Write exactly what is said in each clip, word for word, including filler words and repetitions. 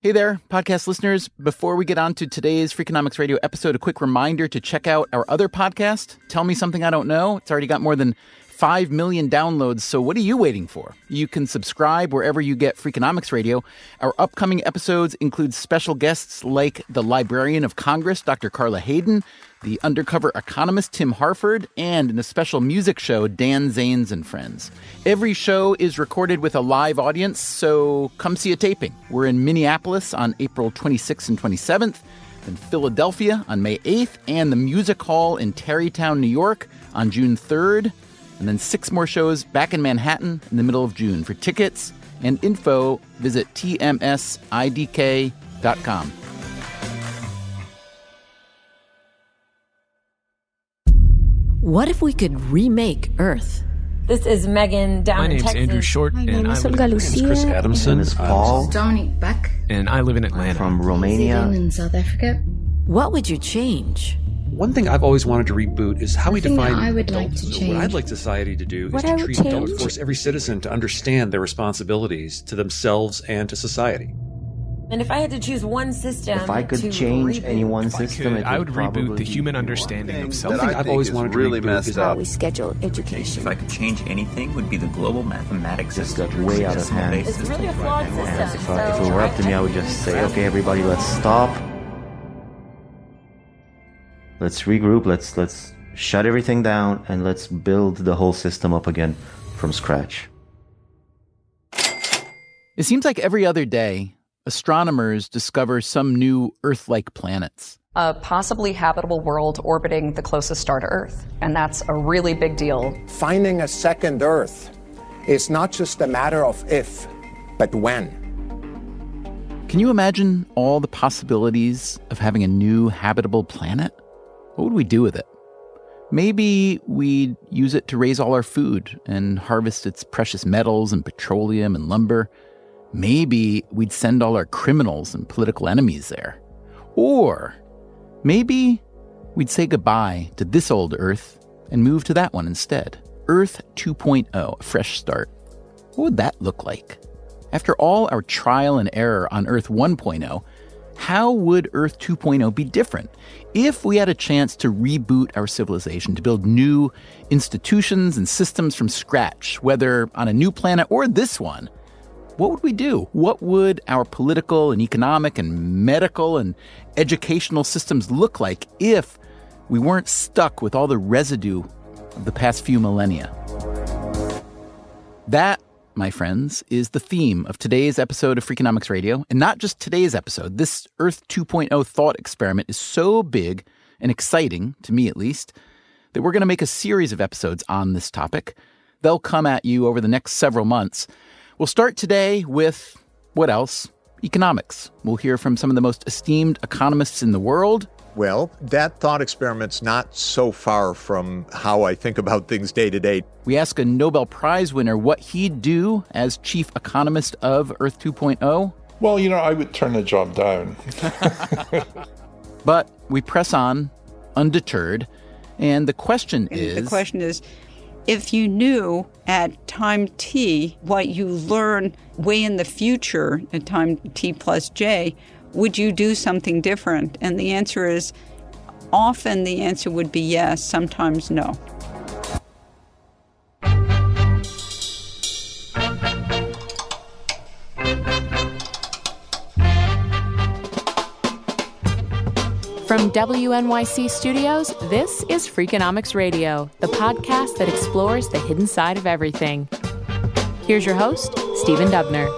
Hey there, podcast listeners. Before we get on to today's Freakonomics Radio episode, a quick reminder to check out our other podcast, Tell Me Something I Don't Know. It's already got more than five million downloads, so what are you waiting for? You can subscribe wherever you get Freakonomics Radio. Our upcoming episodes include special guests like the Librarian of Congress, Doctor Carla Hayden, the undercover economist Tim Harford, and in a special music show, Dan Zanes and Friends. Every show is recorded with a live audience, so come see a taping. We're in Minneapolis on April twenty-sixth and twenty-seventh, in Philadelphia on May eighth, and the Music Hall in Tarrytown, New York on June third. And then six more shows back in Manhattan in the middle of June. For tickets and info, visit T M S I D K dot com. What if we could remake Earth? This is Megan down My in name's Texas. Andrew Short, My and name I is live Olga in, Lucia. Chris Adamson. This is Paul. Dominique Beck. and I live in Atlanta. From Romania. In South Africa. What would you change? One thing I've always wanted to reboot is how The we thing define that I would adulthood. like to So change- What I'd like society to do What is I to would treat adults, change- force every citizen to understand their responsibilities to themselves and to society. And if I had to choose one system If I could to change reboot, any one If I system, could, it I would probably reboot the be human one. understanding of self. One thing I I've think always is wanted really to reboot messed is up. We schedule education. If I could change anything, would be the global mathematics Just system. got way out of Decimal hand. based It's system really a right flawed now. system. If, I, if So it were up to me, I- I would just say, okay, everybody, let's stop. Let's regroup. Let's let's shut everything down and let's build the whole system up again from scratch. It seems like every other day, astronomers discover some new Earth-like planets. A possibly habitable world orbiting the closest star to Earth. And that's a really big deal. Finding a second Earth is not just a matter of if, but when. Can you imagine all the possibilities of having a new habitable planet? What would we do with it? Maybe we'd use it to raise all our food and harvest its precious metals and petroleum and lumber. Maybe we'd send all our criminals and political enemies there. Or maybe we'd say goodbye to this old Earth and move to that one instead. Earth two point oh, a fresh start. What would that look like? After all our trial and error on Earth one point oh, how would Earth two point oh be different if we had a chance to reboot our civilization, to build new institutions and systems from scratch, whether on a new planet or this one? What would we do? What would our political and economic and medical and educational systems look like if we weren't stuck with all the residue of the past few millennia? That, my friends, is the theme of today's episode of Freakonomics Radio. And not just today's episode. This Earth two point oh thought experiment is so big and exciting, to me at least, that we're going to make a series of episodes on this topic. They'll come at you over the next several months. We'll start today with, what else? Economics. We'll hear from some of the most esteemed economists in the world. Well, that thought experiment's not so far from how I think about things day to day. We ask a Nobel Prize winner what he'd do as chief economist of Earth two point oh. Well, you know, I would turn the job down. But we press on, undeterred, and the question And is... the question is, if you knew at time t what you learn way in the future at time t plus j, would you do something different? And the answer is, often the answer would be yes, sometimes no. From W N Y C Studios, this is Freakonomics Radio, the podcast that explores the hidden side of everything. Here's your host, Stephen Dubner.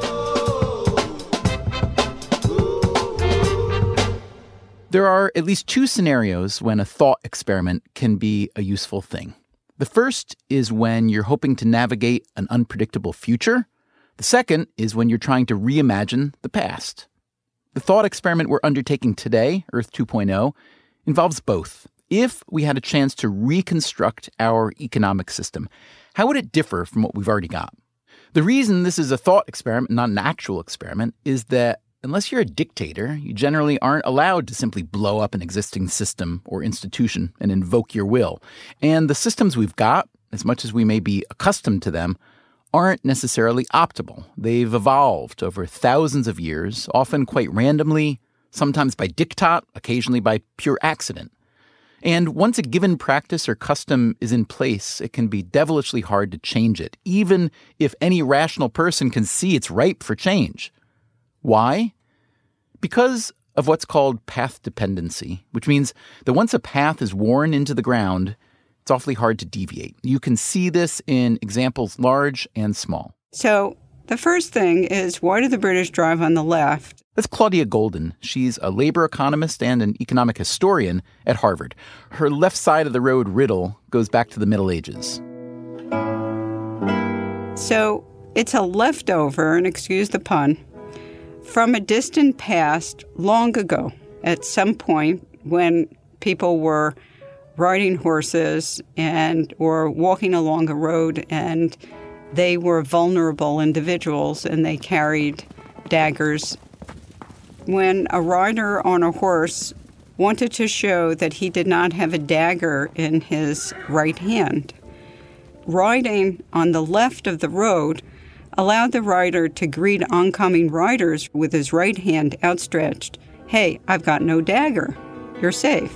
There are at least two scenarios when a thought experiment can be a useful thing. The first is when you're hoping to navigate an unpredictable future. The second is when you're trying to reimagine the past. The thought experiment we're undertaking today, Earth two point oh, involves both. If we had a chance to reconstruct our economic system, how would it differ from what we've already got? The reason this is a thought experiment, not an actual experiment, is that unless you're a dictator, you generally aren't allowed to simply blow up an existing system or institution and invoke your will. And the systems we've got, as much as we may be accustomed to them, aren't necessarily optimal. They've evolved over thousands of years, often quite randomly, sometimes by diktat, occasionally by pure accident. And once a given practice or custom is in place, it can be devilishly hard to change it, even if any rational person can see it's ripe for change. Why? Because of what's called path dependency, which means that once a path is worn into the ground, it's awfully hard to deviate. You can see this in examples large and small. So the first thing is, why do the British drive on the left? That's Claudia Goldin. She's a labor economist and an economic historian at Harvard. Her left side of the road riddle goes back to the Middle Ages. So it's a leftover, and excuse the pun, from a distant past long ago, at some point when people were riding horses and or walking along a road, and they were vulnerable individuals and they carried daggers. When a rider on a horse wanted to show that he did not have a dagger in his right hand, riding on the left of the road allowed the rider to greet oncoming riders with his right hand outstretched. Hey, I've got no dagger. You're safe.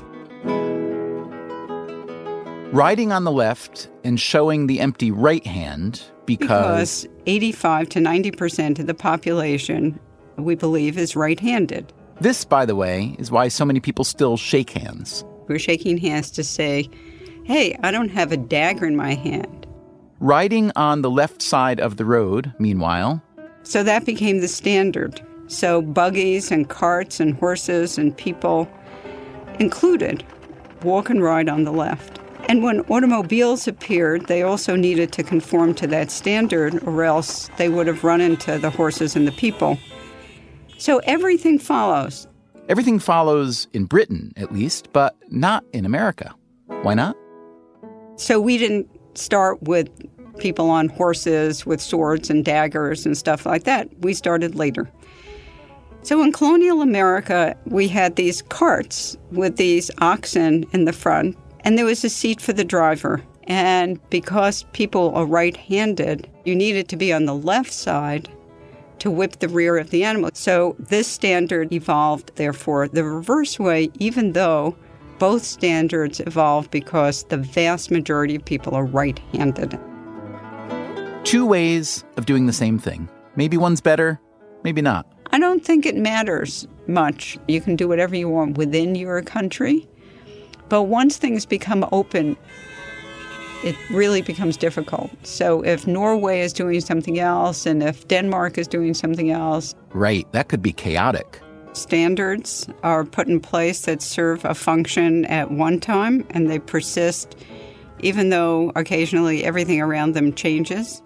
Riding on the left and showing the empty right hand because... Because eighty-five to ninety percent of the population, we believe, is right-handed. This, by the way, is why so many people still shake hands. We're shaking hands to say, hey, I don't have a dagger in my hand. Riding on the left side of the road, meanwhile... So that became the standard. So buggies and carts and horses and people included walk and ride on the left. And when automobiles appeared, they also needed to conform to that standard, or else they would have run into the horses and the people. So everything follows. Everything follows in Britain, at least, but not in America. Why not? So we didn't start with people on horses with swords and daggers and stuff like that. We started later. So in colonial America, we had these carts with these oxen in the front, and there was a seat for the driver. And because people are right-handed, you needed to be on the left side to whip the rear of the animal. So this standard evolved, therefore, the reverse way, even though both standards evolved because the vast majority of people are right-handed. Two ways of doing the same thing. Maybe one's better, maybe not. I don't think it matters much. You can do whatever you want within your country. But once things become open, it really becomes difficult. So if Norway is doing something else, and if Denmark is doing something else... Right, that could be chaotic. Standards are put in place that serve a function at one time, and they persist even though occasionally everything around them changes.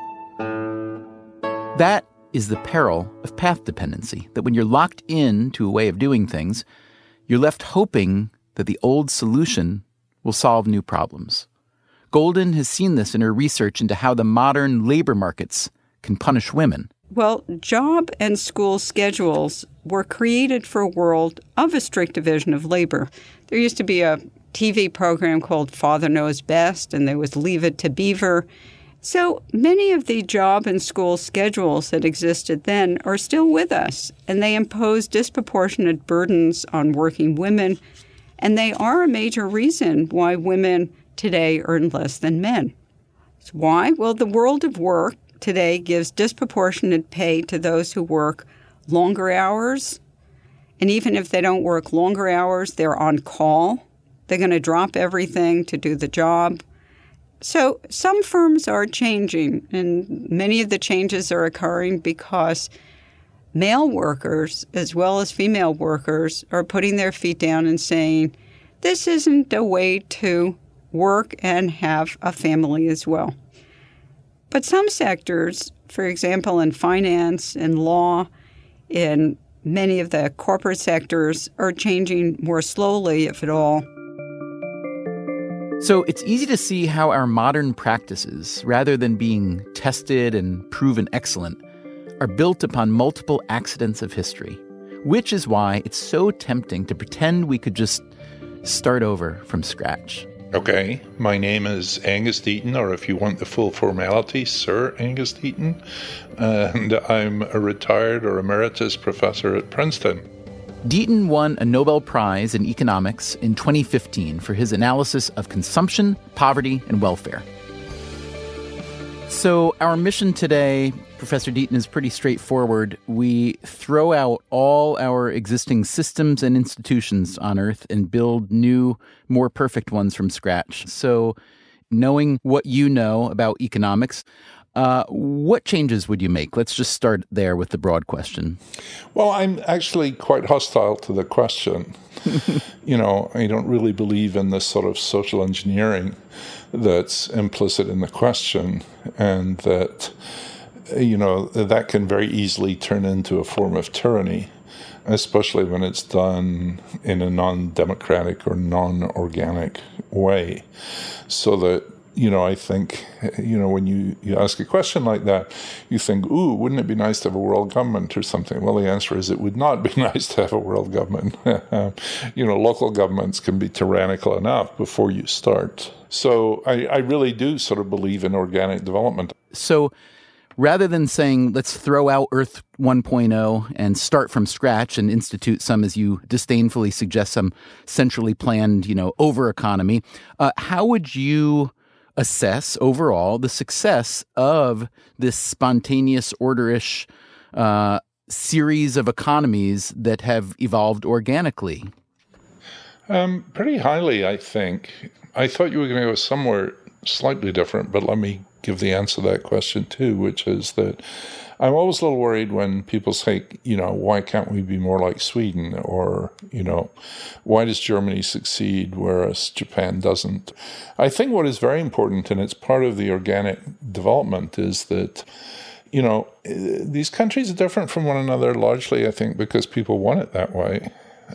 That is the peril of path dependency, that when you're locked in to a way of doing things, you're left hoping that the old solution will solve new problems. Goldin has seen this in her research into how the modern labor markets can punish women. Well, job and school schedules were created for a world of a strict division of labor. There used to be a T V program called Father Knows Best, and there was Leave It to Beaver. So many of the job and school schedules that existed then are still with us, and they impose disproportionate burdens on working women, and they are a major reason why women today earn less than men. Why? Well, the world of work today gives disproportionate pay to those who work longer hours, and even if they don't work longer hours, they're on call. They're going to drop everything to do the job. So some firms are changing, and many of the changes are occurring because male workers, as well as female workers, are putting their feet down and saying, this isn't a way to work and have a family as well. But some sectors, for example, in finance, in law, in many of the corporate sectors, are changing more slowly, if at all. So it's easy to see how our modern practices, rather than being tested and proven excellent, are built upon multiple accidents of history, which is why it's so tempting to pretend we could just start over from scratch. Okay, my name is Angus Deaton, or if you want the full formality, Sir Angus Deaton, and I'm a retired or emeritus professor at Princeton. Deaton won a Nobel Prize in economics in twenty fifteen for his analysis of consumption, poverty, and welfare. So our mission today, Professor Deaton, is pretty straightforward. We throw out all our existing systems and institutions on Earth and build new, more perfect ones from scratch. So knowing what you know about economics, uh, what changes would you make? Let's just start there with the broad question. Well, I'm actually quite hostile to the question. You know, I don't really believe in this sort of social engineering that's implicit in the question, and that, you know, that can very easily turn into a form of tyranny, especially when it's done in a non-democratic or non-organic way. So that, you know, I think, you know, when you, you ask a question like that, you think, ooh, wouldn't it be nice to have a world government or something? Well, the answer is it would not be nice to have a world government. You know, local governments can be tyrannical enough before you start. So I, I really do sort of believe in organic development. So rather than saying, let's throw out Earth one point oh and start from scratch and institute some, as you disdainfully suggest, some centrally planned, you know, over economy, uh, how would you assess overall the success of this spontaneous, orderish uh, series of economies that have evolved organically? Um, pretty highly, I think. I thought you were going to go somewhere slightly different, but let me give the answer to that question too, which is that I'm always a little worried when people say, you know, why can't we be more like Sweden? Or, you know, why does Germany succeed whereas Japan doesn't? I think what is very important, and it's part of the organic development, is that, you know, these countries are different from one another largely, I think, because people want it that way.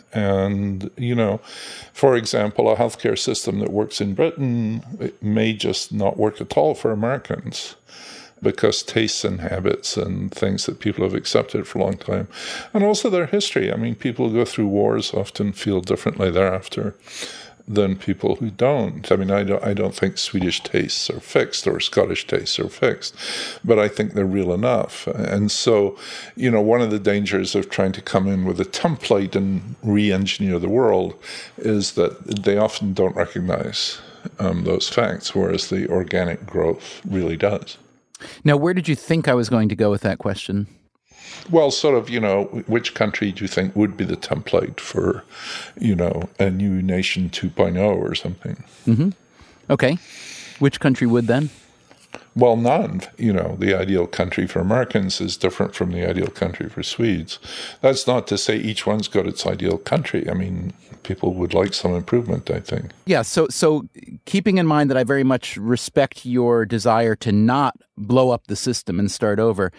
And, you know, for example, a healthcare system that works in Britain it may just not work at all for Americans, because tastes and habits and things that people have accepted for a long time, and also their history. I mean, people who go through wars often feel differently thereafter than people who don't. I mean, I don't, I don't think Swedish tastes are fixed or Scottish tastes are fixed, but I think they're real enough. And so, you know, one of the dangers of trying to come in with a template and re-engineer the world is that they often don't recognize um, those facts, whereas the organic growth really does. Now, where did you think I was going to go with that question? Well, sort of, you know, which country do you think would be the template for, you know, a new nation two point oh or something? Mm-hmm. Okay. Which country would then? Well, none. You know, the ideal country for Americans is different from the ideal country for Swedes. That's not to say each one's got its ideal country. I mean, people would like some improvement, I think. Yeah, so so keeping in mind that I very much respect your desire to not blow up the system and start over,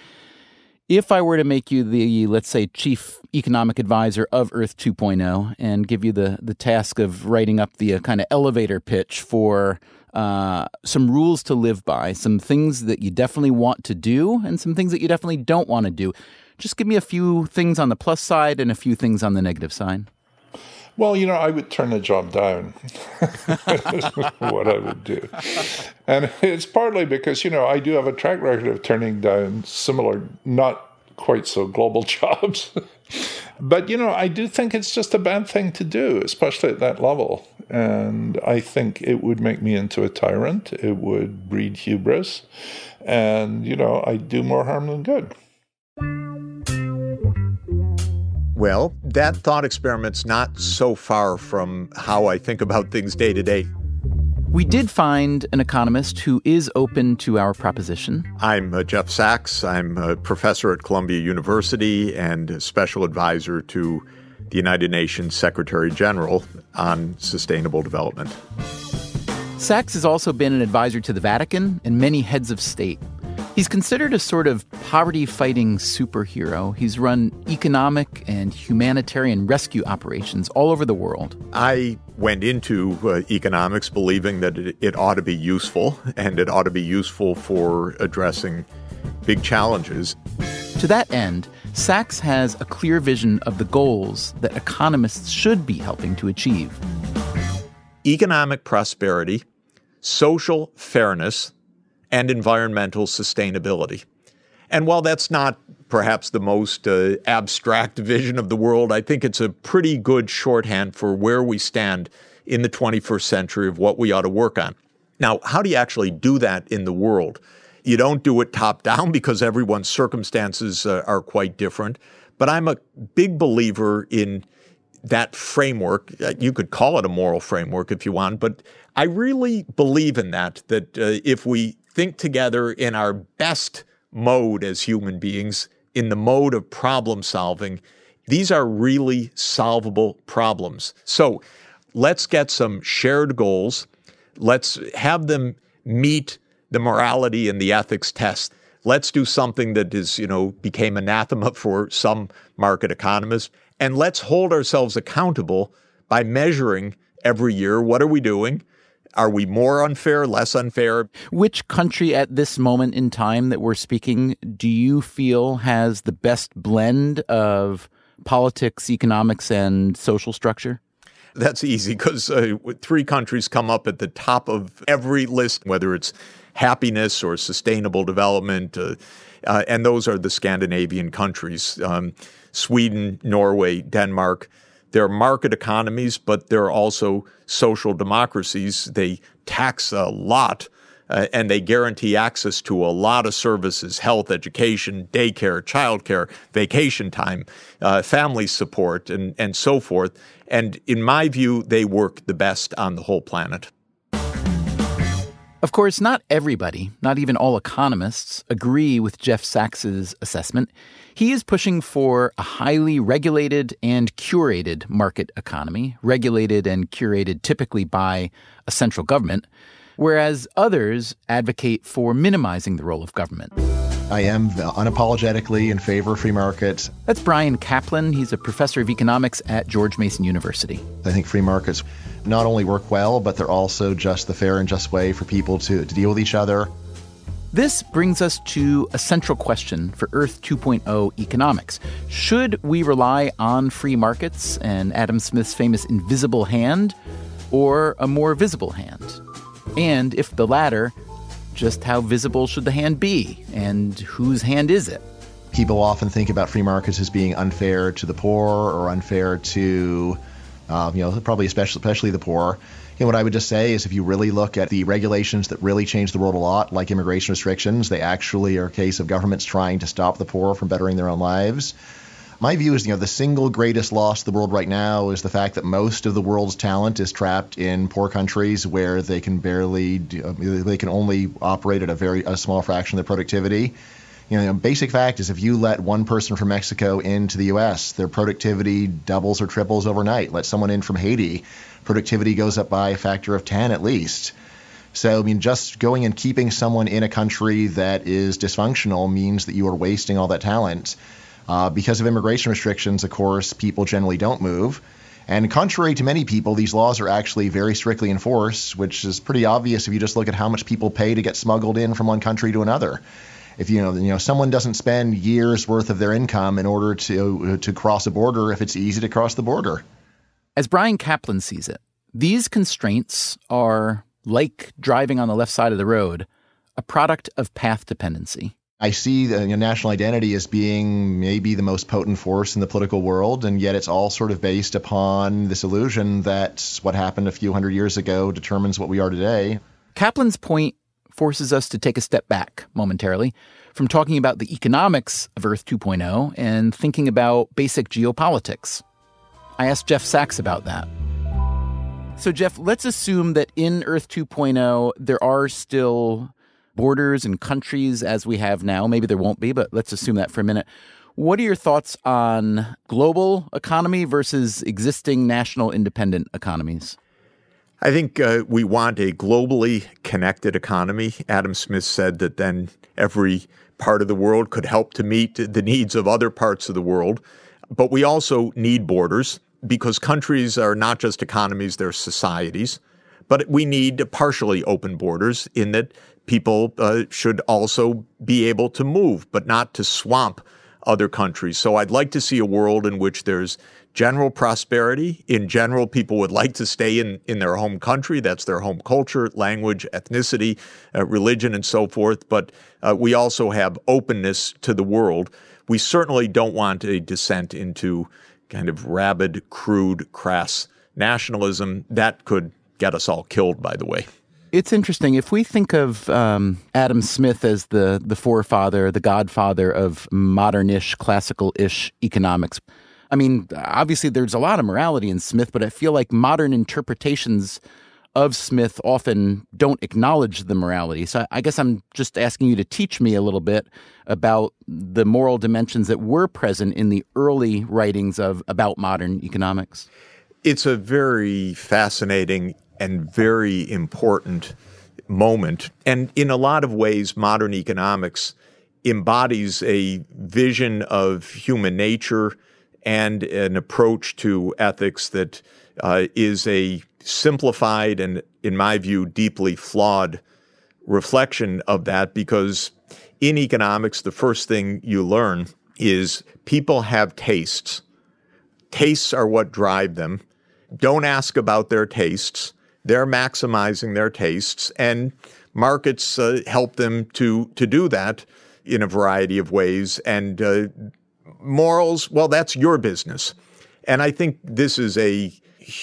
if I were to make you the, let's say, chief economic advisor of Earth two point oh and give you the, the task of writing up the uh, kind of elevator pitch for uh, some rules to live by, some things that you definitely want to do and some things that you definitely don't want to do, just give me a few things on the plus side and a few things on the negative side. Well, you know, I would turn the job down. What I would do. And it's partly because, you know, I do have a track record of turning down similar, not quite so global jobs. But, you know, I do think it's just a bad thing to do, especially at that level. And I think it would make me into a tyrant. It would breed hubris. And, you know, I'd do more harm than good. Well, that thought experiment's not so far from how I think about things day to day. We did find an economist who is open to our proposition. I'm uh, Jeff Sachs. I'm a professor at Columbia University and a special advisor to the United Nations Secretary General on sustainable development. Sachs has also been an advisor to the Vatican and many heads of state. He's considered a sort of poverty-fighting superhero. He's run economic and humanitarian rescue operations all over the world. I went into uh, economics believing that it, it ought to be useful, and it ought to be useful for addressing big challenges. To that end, Sachs has a clear vision of the goals that economists should be helping to achieve. economic prosperity, social fairness, and environmental sustainability. And while that's not perhaps the most uh, abstract vision of the world, I think it's a pretty good shorthand for where we stand in the twenty-first century of what we ought to work on. Now, how do you actually do that in the world? You don't do it top down because everyone's circumstances uh, are quite different. But I'm a big believer in that framework. You could call it a moral framework if you want, but I really believe in that, that uh, if we think together in our best mode as human beings, in the mode of problem solving, these are really solvable problems. So let's get some shared goals. Let's have them meet the morality and the ethics test. Let's do something that is, you know, became anathema for some market economists. And let's hold ourselves accountable by measuring every year, what are we doing? Are we more unfair, less unfair? Which country at this moment in time that we're speaking do you feel has the best blend of politics, economics, and social structure? That's easy because uh, three countries come up at the top of every list, whether it's happiness or sustainable development, uh, uh, and those are the Scandinavian countries, um, Sweden, Norway, Denmark. They're market economies, but they're also social democracies. They tax a lot, uh, and they guarantee access to a lot of services, health, education, daycare, childcare, vacation time, uh, family support, and, and so forth. And in my view, they work the best on the whole planet. Of course, not everybody, not even all economists, agree with Jeff Sachs's assessment. He is pushing for a highly regulated and curated market economy, regulated and curated typically by a central government, whereas others advocate for minimizing the role of government. I am unapologetically in favor of free markets. That's Bryan Caplan. He's a professor of economics at George Mason University. I think free markets not only work well, but they're also just the fair and just way for people to, to deal with each other. This brings us to a central question for Earth two point oh economics. Should we rely on free markets and Adam Smith's famous invisible hand, or a more visible hand? And if the latter, just how visible should the hand be, and whose hand is it? People often think about free markets as being unfair to the poor or unfair to, uh, you know, probably especially, especially the poor. And what I would just say is if you really look at the regulations that really change the world a lot, like immigration restrictions, they actually are a case of governments trying to stop the poor from bettering their own lives. My view is, you know, the single greatest loss to the world right now is the fact that most of the world's talent is trapped in poor countries where they can barely, do, they can only operate at a very a small fraction of their productivity. You know, the basic fact is if you let one person from Mexico into the U S, their productivity doubles or triples overnight. Let someone in from Haiti, productivity goes up by a factor of ten at least. So, I mean, just going and keeping someone in a country that is dysfunctional means that you are wasting all that talent. Uh, because of immigration restrictions, of course, people generally don't move. And contrary to many people, these laws are actually very strictly enforced, which is pretty obvious if you just look at how much people pay to get smuggled in from one country to another. If you know, you know, someone doesn't spend years' worth of their income in order to to cross a border if it's easy to cross the border. As Bryan Caplan sees it, these constraints are, like driving on the left side of the road, a product of path dependency. I see the you know, national identity as being maybe the most potent force in the political world, and yet it's all sort of based upon this illusion that what happened a few hundred years ago determines what we are today. Caplan's point forces us to take a step back momentarily from talking about the economics of Earth two point oh and thinking about basic geopolitics. I asked Jeff Sachs about that. So, Jeff, let's assume that in Earth two point oh there are still borders and countries as we have now. Maybe there won't be, but let's assume that for a minute. What are your thoughts on global economy versus existing national independent economies? I think uh, we want a globally connected economy. Adam Smith said that then every part of the world could help to meet the needs of other parts of the world. But we also need borders because countries are not just economies, they're societies. But we need partially open borders in that people uh, should also be able to move, but not to swamp other countries. So I'd like to see a world in which there's general prosperity. In general, people would like to stay in, in their home country. That's their home culture, language, ethnicity, uh, religion, and so forth. But uh, we also have openness to the world. We certainly don't want a descent into kind of rabid, crude, crass nationalism. That could get us all killed, by the way. It's interesting. If we think of um, Adam Smith as the, the forefather, the godfather of modern-ish, classical-ish economics, I mean, obviously there's a lot of morality in Smith, but I feel like modern interpretations of Smith often don't acknowledge the morality. So I guess I'm just asking you to teach me a little bit about the moral dimensions that were present in the early writings of about modern economics. It's a very fascinating and very important moment. And in a lot of ways, modern economics embodies a vision of human nature and an approach to ethics that uh, is a simplified and, in my view, deeply flawed reflection of that, because in economics, the first thing you learn is people have tastes. Tastes are what drive them. Don't ask about their tastes. They're maximizing their tastes, and markets uh, help them to, to do that in a variety of ways. And uh, morals, well, that's your business. And I think this is a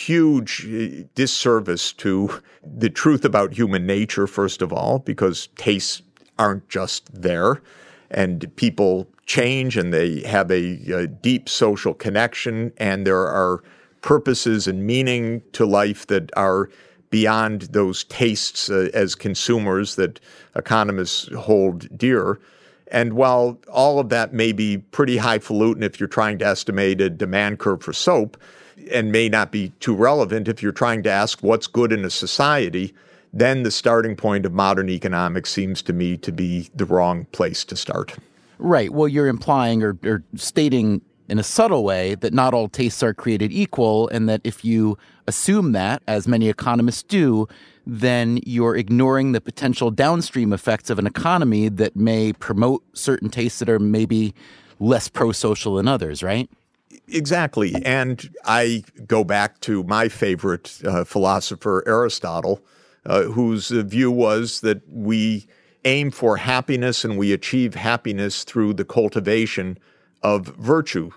huge disservice to the truth about human nature, first of all, because tastes aren't just there, and people change and they have a, a deep social connection, and there are purposes and meaning to life that are beyond those tastes uh, as consumers that economists hold dear. And while all of that may be pretty highfalutin if you're trying to estimate a demand curve for soap, and may not be too relevant if you're trying to ask what's good in a society, then the starting point of modern economics seems to me to be the wrong place to start. Right. Well, you're implying or, or stating in a subtle way that not all tastes are created equal, and that if you assume that, as many economists do, then you're ignoring the potential downstream effects of an economy that may promote certain tastes that are maybe less pro-social than others, right? Exactly. And I go back to my favorite uh, philosopher, Aristotle, uh, whose view was that we aim for happiness and we achieve happiness through the cultivation of virtue,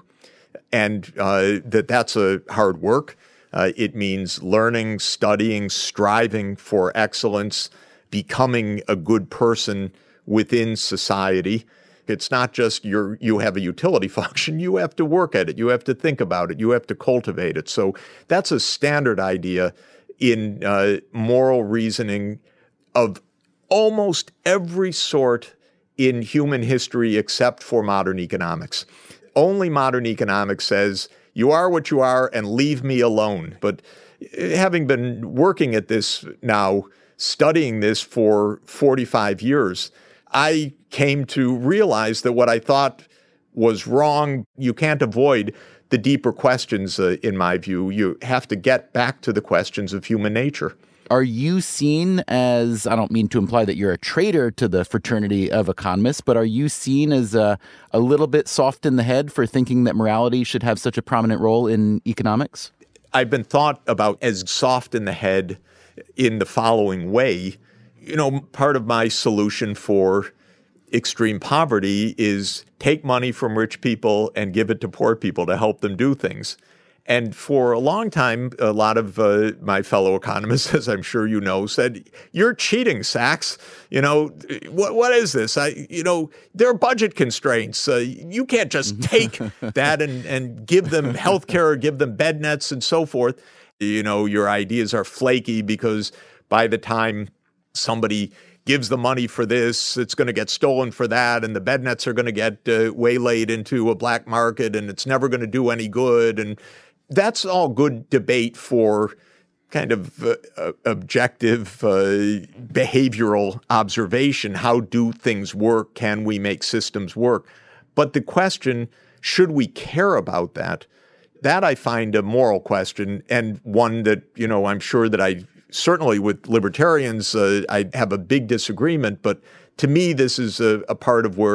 and uh, that that's a hard work. Uh, it means learning, studying, striving for excellence, becoming a good person within society. It's not just you're, you have a utility function. You have to work at it. You have to think about it. You have to cultivate it. So that's a standard idea in uh, moral reasoning of almost every sort in human history except for modern economics. Only modern economics says, you are what you are and leave me alone. But having been working at this now, studying this for forty-five years, I came to realize that what I thought was wrong, you can't avoid the deeper questions, uh, in my view. You have to get back to the questions of human nature. Are you seen as, I don't mean to imply that you're a traitor to the fraternity of economists, but are you seen as a, a little bit soft in the head for thinking that morality should have such a prominent role in economics? I've been thought about as soft in the head in the following way. You know, part of my solution for extreme poverty is take money from rich people and give it to poor people to help them do things. And for a long time, a lot of uh, my fellow economists, as I'm sure you know, said, you're cheating, Sachs. You know, what what is this? I, you know, there are budget constraints. Uh, you can't just take that and, and give them health care or give them bed nets and so forth. You know, your ideas are flaky because by the time somebody gives the money for this, it's going to get stolen for that, and the bed nets are going to get uh, waylaid into a black market, and it's never going to do any good. And that's all good debate for kind of uh, uh, objective uh, behavioral observation. How do things work? Can we make systems work? But the question, should we care about that? That I find a moral question, and one that, you know, I'm sure that I certainly with libertarians, uh, I have a big disagreement. But to me, this is a, a part of where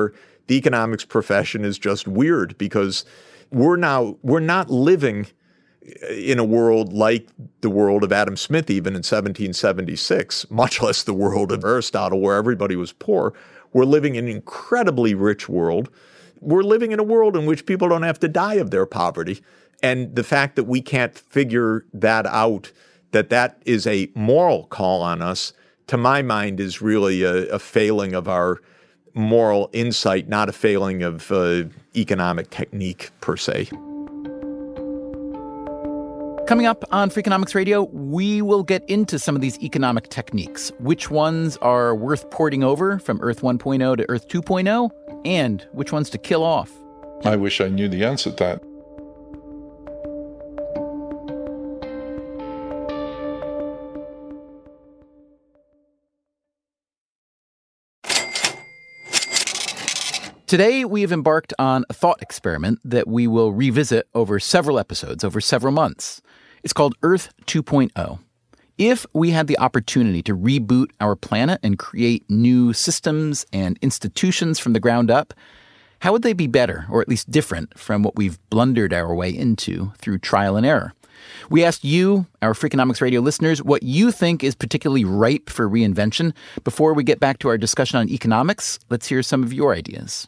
the economics profession is just weird because we're now we're not living in a world like the world of Adam Smith even in seventeen seventy-six, much less the world of Aristotle where everybody was poor. We're living in an incredibly rich world. We're living in a world in which people don't have to die of their poverty. And the fact that we can't figure that out, that that is a moral call on us, to my mind is really a, a failing of our moral insight, not a failing of uh, economic technique per se. Coming up on Freakonomics Radio, we will get into some of these economic techniques. Which ones are worth porting over from Earth one point oh to Earth two point oh, and which ones to kill off. I wish I knew the answer to that. Today, we have embarked on a thought experiment that we will revisit over several episodes, over several months. It's called Earth two point oh. If we had the opportunity to reboot our planet and create new systems and institutions from the ground up, how would they be better, or at least different, from what we've blundered our way into through trial and error? We asked you, our Freakonomics Radio listeners, what you think is particularly ripe for reinvention. Before we get back to our discussion on economics, let's hear some of your ideas.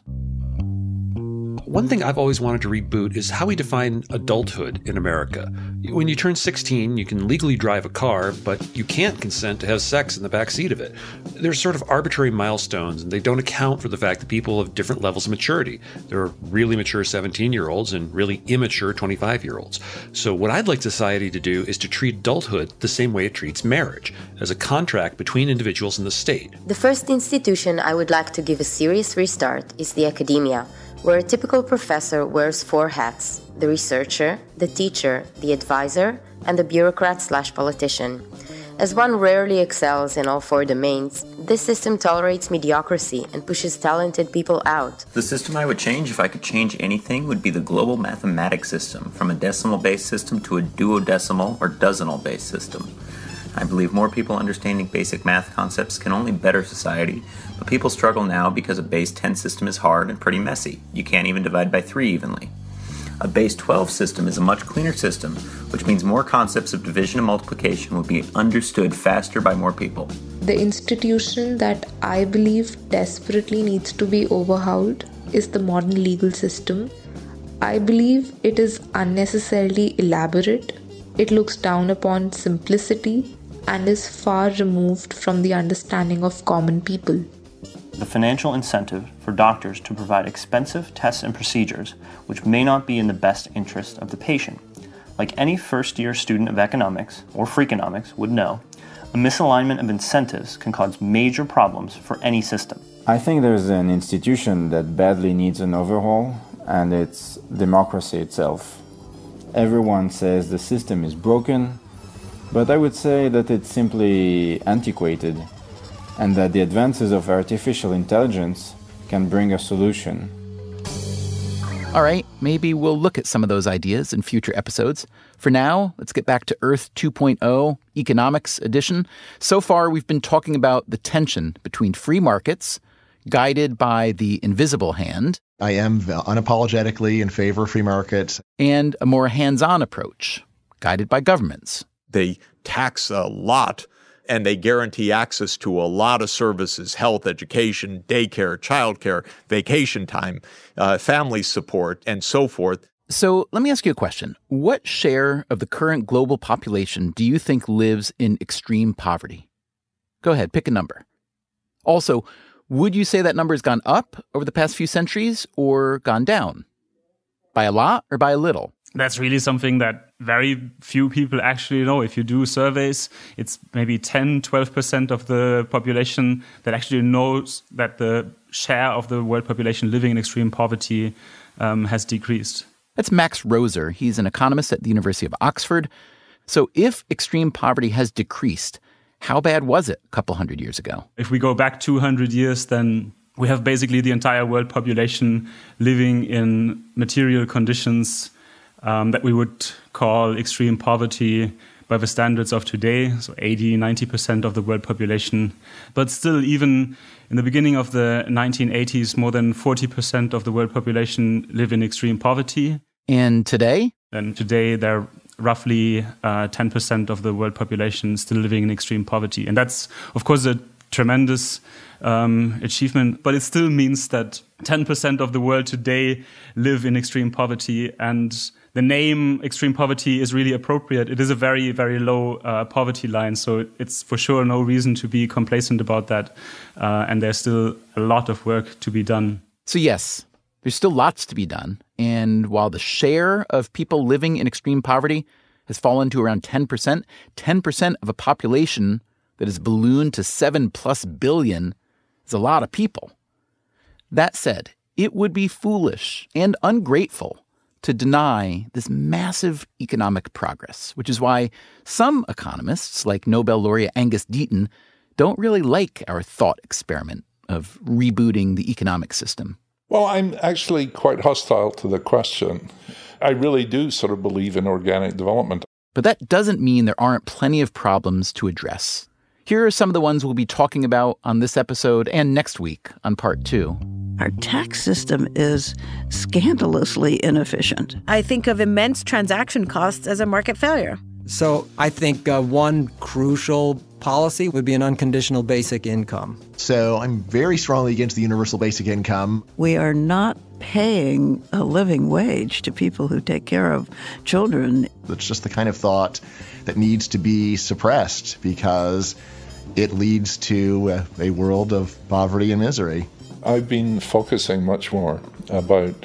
One thing I've always wanted to reboot is how we define adulthood in America. When you turn sixteen, you can legally drive a car, but you can't consent to have sex in the back seat of it. There's sort of arbitrary milestones, and they don't account for the fact that people have different levels of maturity. There are really mature seventeen-year-olds and really immature twenty-five-year-olds. So what I'd like society to do is to treat adulthood the same way it treats marriage, as a contract between individuals and the state. The first institution I would like to give a serious restart is the academia, where a typical professor wears four hats: the researcher, the teacher, the advisor, and the bureaucrat slash politician. As one rarely excels in all four domains, this system tolerates mediocrity and pushes talented people out. The system I would change if I could change anything would be the global mathematics system, from a decimal-based system to a duodecimal or dozenal-based system. I believe more people understanding basic math concepts can only better society, but people struggle now because a base ten system is hard and pretty messy. You can't even divide by three evenly. A base twelve system is a much cleaner system, which means more concepts of division and multiplication will be understood faster by more people. The institution that I believe desperately needs to be overhauled is the modern legal system. I believe it is unnecessarily elaborate. It looks down upon simplicity and is far removed from the understanding of common people. The financial incentive for doctors to provide expensive tests and procedures which may not be in the best interest of the patient. Like any first-year student of economics, or Freakonomics, would know, a misalignment of incentives can cause major problems for any system. I think there's an institution that badly needs an overhaul, and it's democracy itself. Everyone says the system is broken, but I would say that it's simply antiquated, and that the advances of artificial intelligence can bring a solution. All right, maybe we'll look at some of those ideas in future episodes. For now, let's get back to Earth two point oh, Economics Edition. So far, we've been talking about the tension between free markets, guided by the invisible hand. I am unapologetically in favor of free markets. And a more hands-on approach, guided by governments. They tax a lot, and they guarantee access to a lot of services: health, education, daycare, childcare, vacation time, uh, family support, and so forth. So let me ask you a question. What share of the current global population do you think lives in extreme poverty? Go ahead, pick a number. Also, would you say that number has gone up over the past few centuries or gone down? By a lot or by a little? That's really something that very few people actually know. If you do surveys, it's maybe ten, twelve percent of the population that actually knows that the share of the world population living in extreme poverty um, has decreased. That's Max Roser. He's an economist at the University of Oxford. So if extreme poverty has decreased, how bad was it a couple hundred years ago? If we go back two hundred years, then we have basically the entire world population living in material conditions Um, that we would call extreme poverty, by the standards of today, so eighty, ninety percent of the world population. But still, even in the beginning of the nineteen eighties, more than forty percent of the world population live in extreme poverty. And today? And today, there are roughly uh, ten percent of the world population still living in extreme poverty. And that's, of course, a tremendous um, achievement, but it still means that ten percent of the world today live in extreme poverty, and the name extreme poverty is really appropriate. It is a very, very low uh, poverty line, so it's for sure no reason to be complacent about that, uh, and there's still a lot of work to be done. So yes, there's still lots to be done, and while the share of people living in extreme poverty has fallen to around ten percent, ten percent of a population that has ballooned to seven plus billion is a lot of people. That said, it would be foolish and ungrateful to deny this massive economic progress, which is why some economists, like Nobel laureate Angus Deaton, don't really like our thought experiment of rebooting the economic system. Well, I'm actually quite hostile to the question. I really do sort of believe in organic development. But that doesn't mean there aren't plenty of problems to address. Here are some of the ones we'll be talking about on this episode and next week on part two. Our tax system is scandalously inefficient. I think of immense transaction costs as a market failure. So I think uh, one crucial policy would be an unconditional basic income. So I'm very strongly against the universal basic income. We are not paying a living wage to people who take care of children. It's just the kind of thought that needs to be suppressed because it leads to a, a world of poverty and misery. I've been focusing much more about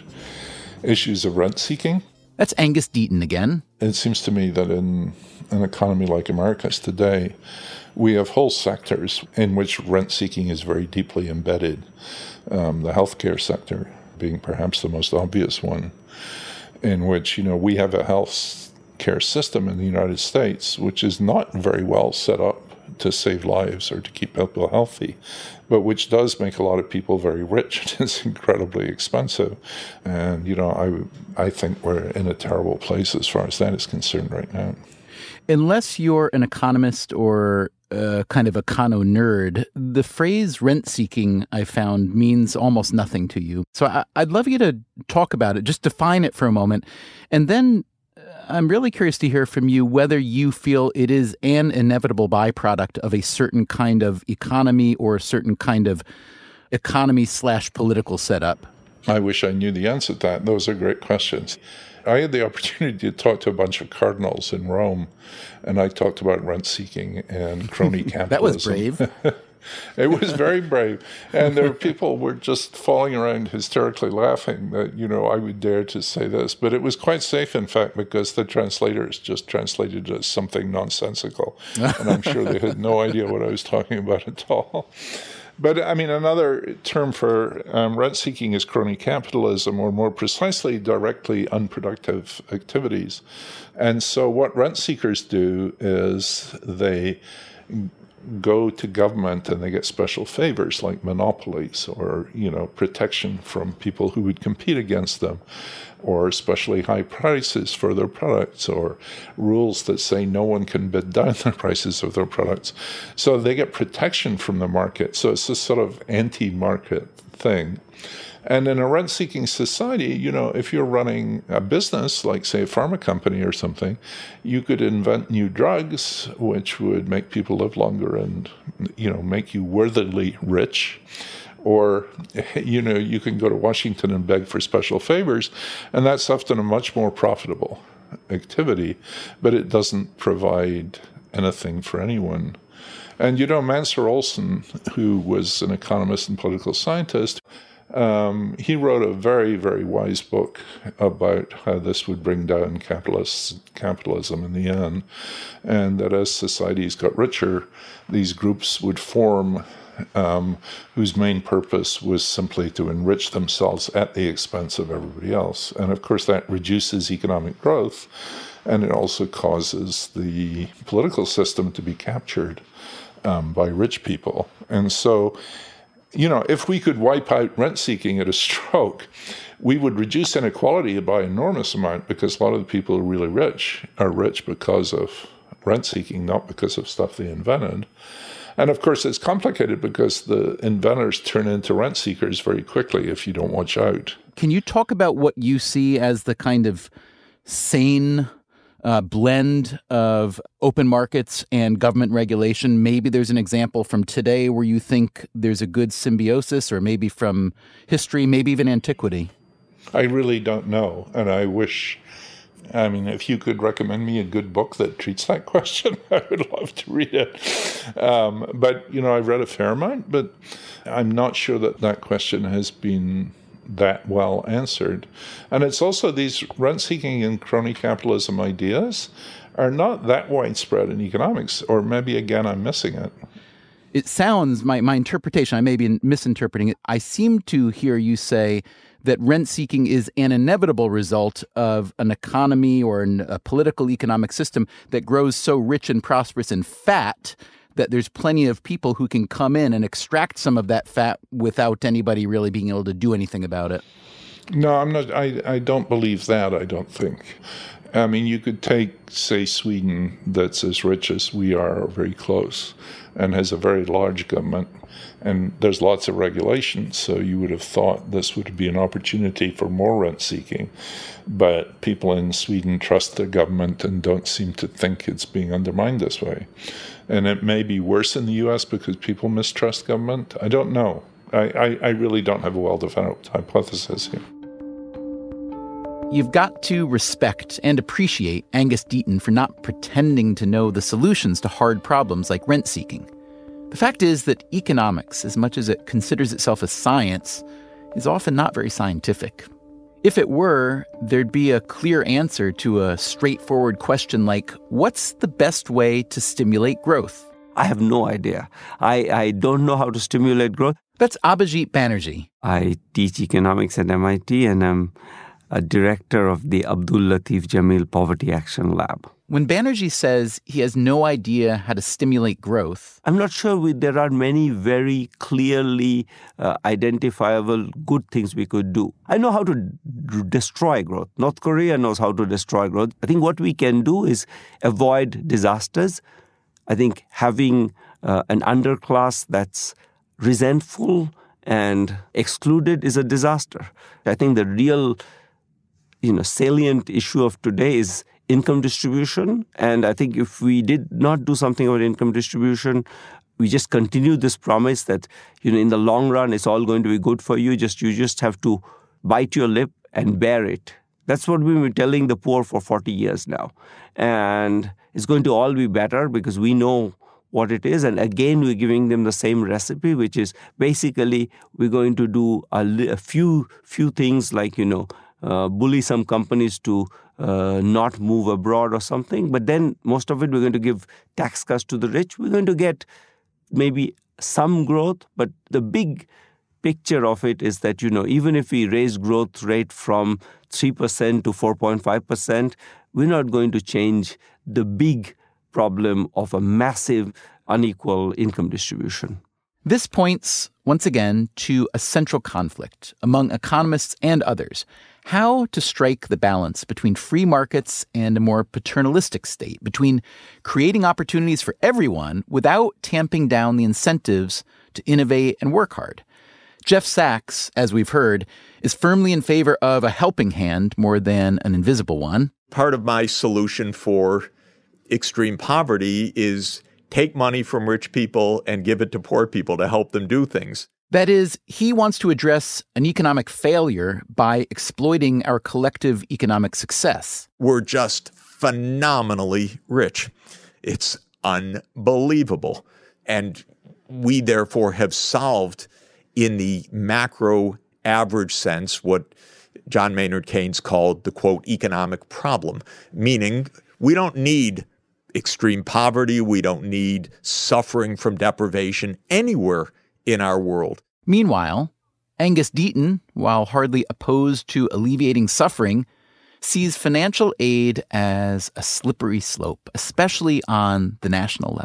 issues of rent-seeking. That's Angus Deaton again. It seems to me that in an economy like America's today, we have whole sectors in which rent-seeking is very deeply embedded. Um, the healthcare sector being perhaps the most obvious one, in which, you know, we have a health care system in the United States which is not very well set up to save lives or to keep people healthy, but which does make a lot of people very rich. It's incredibly expensive. And, you know, I, I think we're in a terrible place as far as that is concerned right now. Unless you're an economist or a kind of econo nerd, the phrase rent-seeking, I found, means almost nothing to you. So I, I'd love you to talk about it, just define it for a moment, and then I'm really curious to hear from you whether you feel it is an inevitable byproduct of a certain kind of economy or a certain kind of economy slash political setup. I wish I knew the answer to that. Those are great questions. I had the opportunity to talk to a bunch of cardinals in Rome, and I talked about rent-seeking and crony capitalism. That was brave. It was very brave. And there were people were just falling around hysterically laughing that, you know, I would dare to say this. But it was quite safe, in fact, because the translators just translated it as something nonsensical. And I'm sure they had no idea what I was talking about at all. But, I mean, another term for um, rent-seeking is crony capitalism, or more precisely, directly unproductive activities. And so what rent-seekers do is they go to government and they get special favors like monopolies or, you know, protection from people who would compete against them, or especially high prices for their products, or rules that say no one can bid down the prices of their products. So they get protection from the market. So it's this sort of anti-market thing. And in a rent-seeking society, you know, if you're running a business, like, say, a pharma company or something, you could invent new drugs which would make people live longer and, you know, make you worthily rich. Or, you know, you can go to Washington and beg for special favors, and that's often a much more profitable activity, but it doesn't provide anything for anyone. And, you know, Mancur Olson, who was an economist and political scientist, Um, he wrote a very, very wise book about how this would bring down capitalist, capitalism in the end, and that as societies got richer, these groups would form um, whose main purpose was simply to enrich themselves at the expense of everybody else. And of course, that reduces economic growth, and it also causes the political system to be captured um, by rich people. And so, you know, if we could wipe out rent-seeking at a stroke, we would reduce inequality by an enormous amount, because a lot of the people who are really rich are rich because of rent-seeking, not because of stuff they invented. And of course, it's complicated because the inventors turn into rent-seekers very quickly if you don't watch out. Can you talk about what you see as the kind of sane uh, blend of open markets and government regulation? Maybe there's an example from today where you think there's a good symbiosis, or maybe from history, maybe even antiquity. I really don't know, and I wish... I mean, if you could recommend me a good book that treats that question, I would love to read it. Um, but, you know, I've read a fair amount, but I'm not sure that that question has been that well answered. And it's also these rent-seeking and crony capitalism ideas are not that widespread in economics, or maybe, again, I'm missing it. It sounds, my, my interpretation, I may be misinterpreting it, I seem to hear you say that rent-seeking is an inevitable result of an economy or an, a political economic system that grows so rich and prosperous in fat that there's plenty of people who can come in and extract some of that fat without anybody really being able to do anything about it. No, I'm not. I, I don't believe that, I don't think. I mean, you could take, say, Sweden, that's as rich as we are, or very close, and has a very large government, and there's lots of regulations, so you would have thought this would be an opportunity for more rent-seeking. But people in Sweden trust their government and don't seem to think it's being undermined this way. And it may be worse in the U S because people mistrust government. I don't know. I, I, I really don't have a well-developed hypothesis here. You've got to respect and appreciate Angus Deaton for not pretending to know the solutions to hard problems like rent-seeking. The fact is that economics, as much as it considers itself a science, is often not very scientific. If it were, there'd be a clear answer to a straightforward question like, what's the best way to stimulate growth? I have no idea. I, I don't know how to stimulate growth. That's Abhijit Banerjee. I teach economics at M I T, and I'm a director of the Abdul Latif Jameel Poverty Action Lab. When Banerjee says he has no idea how to stimulate growth, I'm not sure we, there are many very clearly uh, identifiable good things we could do. I know how to d- destroy growth. North Korea knows how to destroy growth. I think what we can do is avoid disasters. I think having uh, an underclass that's resentful and excluded is a disaster. I think the real, you know, salient issue of today is income distribution. And I think if we did not do something about income distribution, we just continue this promise that, you know, in the long run, it's all going to be good for you. Just you just have to bite your lip and bear it. That's what we've been telling the poor for forty years now. And it's going to all be better because we know what it is. And again, we're giving them the same recipe, which is basically we're going to do a, a few few things like, you know, uh, bully some companies to uh, not move abroad or something. But then most of it, we're going to give tax cuts to the rich. We're going to get maybe some growth. But the big picture of it is that, you know, even if we raise growth rate from three percent to four point five percent, we're not going to change the big problem of a massive unequal income distribution. This points, once again, to a central conflict among economists and others: how to strike the balance between free markets and a more paternalistic state, between creating opportunities for everyone without tamping down the incentives to innovate and work hard. Jeff Sachs, as we've heard, is firmly in favor of a helping hand more than an invisible one. Part of my solution for extreme poverty is take money from rich people and give it to poor people to help them do things. That is, he wants to address an economic failure by exploiting our collective economic success. We're just phenomenally rich. It's unbelievable. And we therefore have solved, in the macro average sense, what John Maynard Keynes called the, quote, economic problem, meaning we don't need extreme poverty, we don't need suffering from deprivation anywhere in our world. Meanwhile, Angus Deaton, while hardly opposed to alleviating suffering, sees financial aid as a slippery slope, especially on the national level.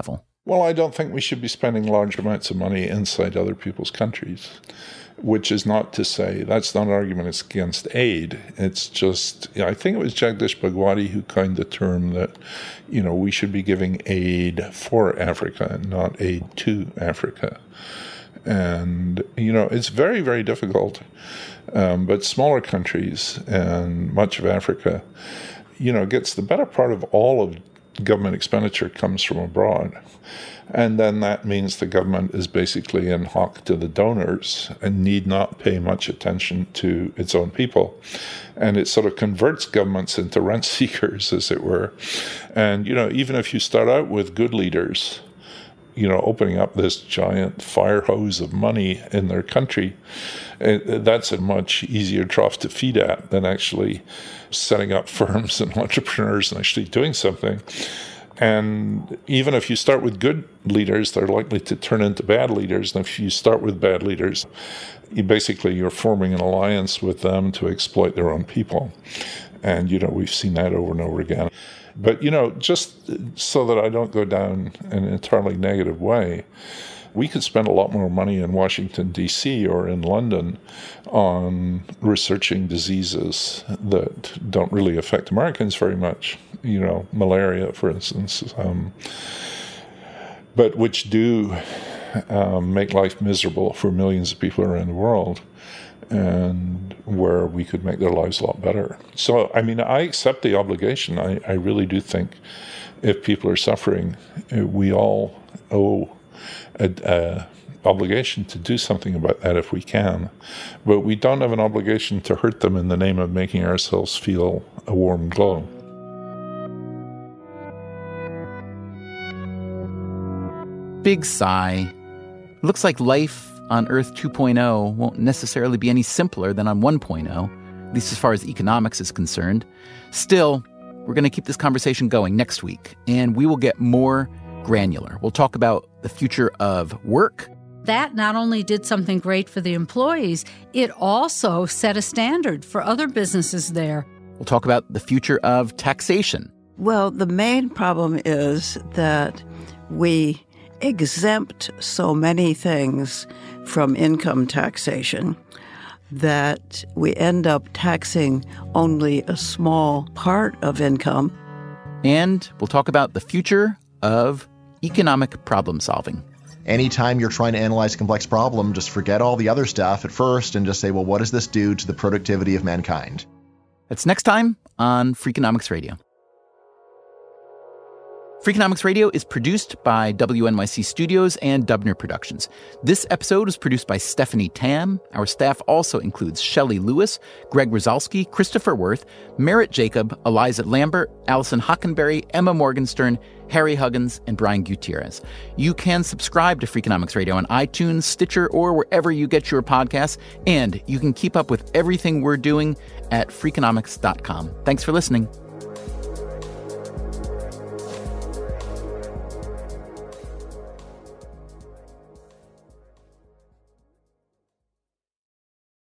Well, I don't think we should be spending large amounts of money inside other people's countries, which is not to say, that's not an argument against aid. It's just, you know, I think it was Jagdish Bhagwati who coined the term that, you know, we should be giving aid for Africa, not aid to Africa. And, you know, it's very, very difficult. Um, but smaller countries and much of Africa, you know, gets the better part of all of government expenditure comes from abroad. And then that means the government is basically in hock to the donors and need not pay much attention to its own people. And it sort of converts governments into rent seekers, as it were. And, you know, even if you start out with good leaders, you know, opening up this giant fire hose of money in their country, it, that's a much easier trough to feed at than actually setting up firms and entrepreneurs and actually doing something. And even if you start with good leaders, they're likely to turn into bad leaders. And if you start with bad leaders, you basically you're forming an alliance with them to exploit their own people. And, you know, we've seen that over and over again. But, you know, just so that I don't go down an entirely negative way, we could spend a lot more money in Washington, D C or in London on researching diseases that don't really affect Americans very much, you know, malaria, for instance, um, but which do um, make life miserable for millions of people around the world, and where we could make their lives a lot better. So, I mean, I accept the obligation. I, I really do think if people are suffering, we all owe a, a obligation to do something about that if we can. But we don't have an obligation to hurt them in the name of making ourselves feel a warm glow. Big sigh. Looks like life on Earth two point oh won't necessarily be any simpler than on one point oh, at least as far as economics is concerned. Still, we're going to keep this conversation going next week, and we will get more granular. We'll talk about the future of work. That not only did something great for the employees, it also set a standard for other businesses there. We'll talk about the future of taxation. Well, the main problem is that we exempt so many things from income taxation that we end up taxing only a small part of income. And we'll talk about the future of economic problem solving. Anytime you're trying to analyze a complex problem, just forget all the other stuff at first and just say, well, what does this do to the productivity of mankind? That's next time on Freakonomics Radio. Freakonomics Radio is produced by W N Y C Studios and Dubner Productions. This episode was produced by Stephanie Tam. Our staff also includes Shelley Lewis, Greg Rosalsky, Christopher Worth, Merritt Jacob, Eliza Lambert, Allison Hockenberry, Emma Morgenstern, Harry Huggins, and Brian Gutierrez. You can subscribe to Freakonomics Radio on iTunes, Stitcher, or wherever you get your podcasts, and you can keep up with everything we're doing at freakonomics dot com. Thanks for listening.